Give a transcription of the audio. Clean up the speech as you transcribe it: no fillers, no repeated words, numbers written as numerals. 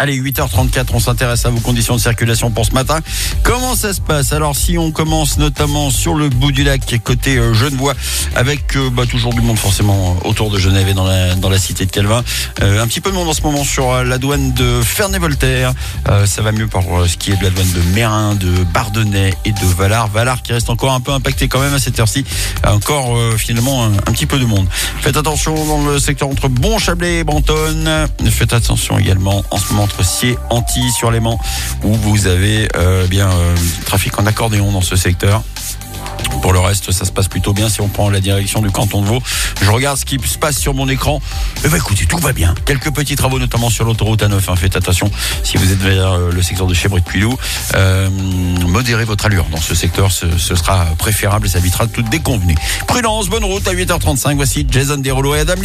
Allez, 8h34, on s'intéresse à vos conditions de circulation pour ce matin. Comment ça se passe? Alors, si on commence notamment sur le bout du lac, côté Genevois, avec toujours du monde forcément autour de Genève et dans la cité de Calvin. Un petit peu de monde en ce moment sur la douane de Ferney-Voltaire. Ça va mieux par ce qui est de la douane de Mérin, de Bardonnay et de Valar. Valar qui reste encore un peu impacté quand même à cette heure-ci. Encore finalement un petit peu de monde. Faites attention dans le secteur entre Bon-Chablais et Brantôme. Faites attention également en ce moment entre Sciez, Antilles sur Léman, où vous avez trafic en accordéon dans ce secteur. Pour le reste, ça se passe plutôt bien si on prend la direction du canton de Vaud. Je regarde ce qui se passe sur mon écran. Écoutez, tout va bien. Quelques petits travaux, notamment sur l'autoroute A9. Faites attention si vous êtes vers le secteur de Chébret-Puilou. Modérez votre allure dans ce secteur. Ce sera préférable et ça évitera toute déconvenue. Prudence, bonne route à 8h35. Voici Jason Derulo et Adam.